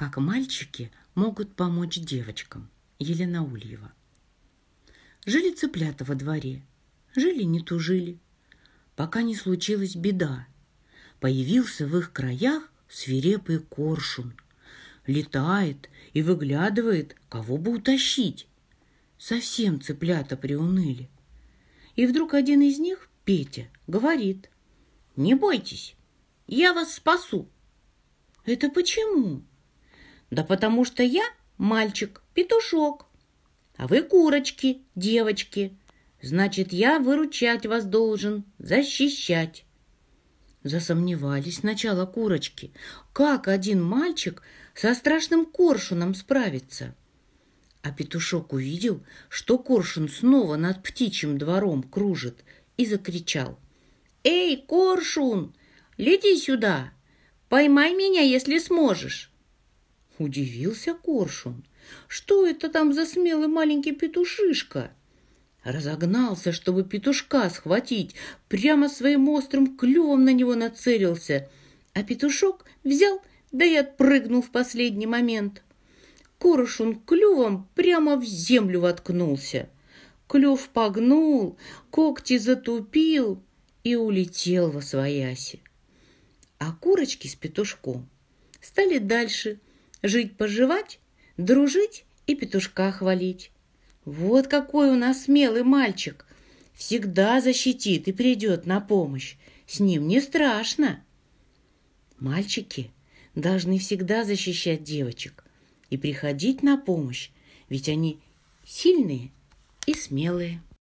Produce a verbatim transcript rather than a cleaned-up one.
Как мальчики могут помочь девочкам. Елена Ульева. Жили цыплята во дворе. Жили не тужили, пока не случилась беда. Появился в их краях свирепый коршун. Летает и выглядывает, кого бы утащить. Совсем цыплята приуныли. И вдруг один из них, Петя, говорит: «Не бойтесь, я вас спасу». «Это почему?» «Да потому что я мальчик-петушок, а вы курочки, девочки. Значит, я выручать вас должен, защищать». Засомневались сначала курочки. Как один мальчик со страшным коршуном справится? А петушок увидел, что коршун снова над птичьим двором кружит, и закричал: «Эй, коршун, лети сюда, поймай меня, если сможешь». Удивился коршун. Что это там за смелый маленький петушишка? Разогнался, чтобы петушка схватить, прямо своим острым клювом на него нацелился, а петушок взял, да и отпрыгнул в последний момент. Коршун клювом прямо в землю воткнулся. Клюв погнул, когти затупил и улетел восвояси. А курочки с петушком стали дальше жить-поживать, дружить и петушка хвалить. Вот какой у нас смелый мальчик! Всегда защитит и придет на помощь. С ним не страшно. Мальчики должны всегда защищать девочек и приходить на помощь, ведь они сильные и смелые.